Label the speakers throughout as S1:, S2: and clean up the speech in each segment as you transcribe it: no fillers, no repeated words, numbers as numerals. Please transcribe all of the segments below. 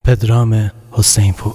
S1: پدرام حسینپور.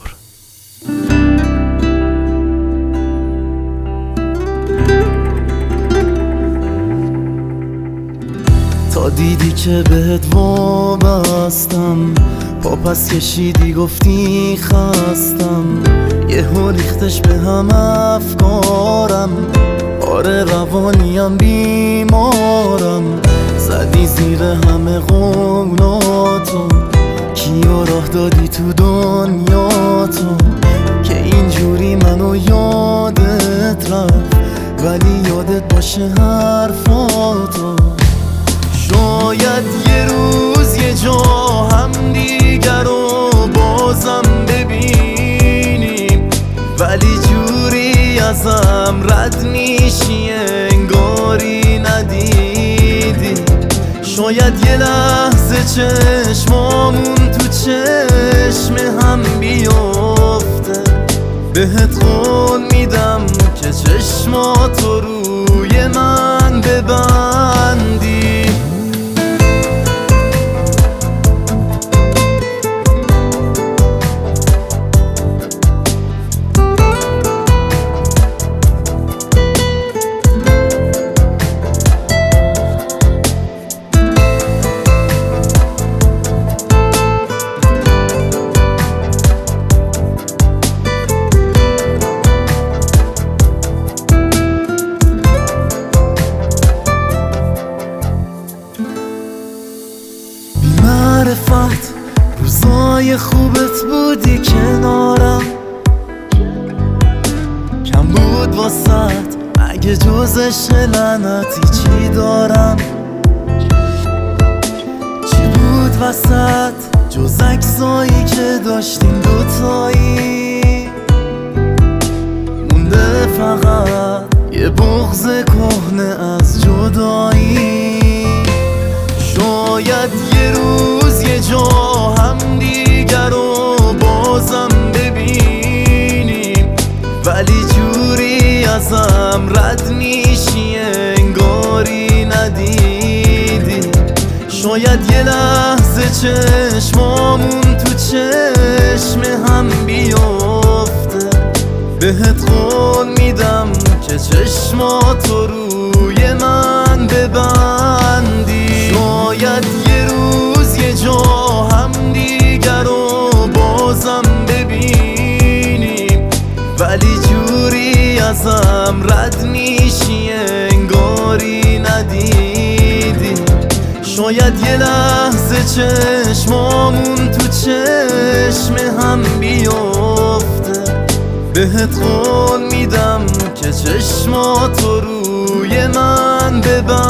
S2: تا دیدی که بهت وابستم، پا پس کشیدی گفتی خستم، یهو ریختش به هم افکارم، آره روانیم بیمارم، زدی زیر همه قولاتو، کیو راه دادی تو دنیاتو که اینجوری منو یادت رفت، ولی یادت باشه حرفاتو. شاید یه روز یه جا هم دیگر رو بازم ببینیم، ولی جوری ازم رد میشی انگاری ندیدی. شاید یه لحظه چشمامون تو چشم هم بیفته، بهت قول میدم که چشماتو روی من ببندی. معرفت روزای خوبت بودی کنارم، کم بود واسط اگه جز عشق لعنتی چی دارم. چی بود وسط جز عکسایی که داشتیم دوتایی، مونده فقط یه بغض کهنه از جدایی. شاید یه روز یه جا هم دیگر رو بازم ببینیم، ولی جوری ازم رد میشی انگاری ندیدی. شاید یه لحظه چشمامون تو چشم هم بیفته، بهت قول میدم که چشماتو روی من ببندی. شاید یه روز یه جا هم دیگر رو بازم ببینیم، ولی جوری ازم رد میشی انگاری ندیدی. شاید یه لحظه چشمامون تو چشم هم بیفته، بهت قول میدم که چشماتو روی من ببندی.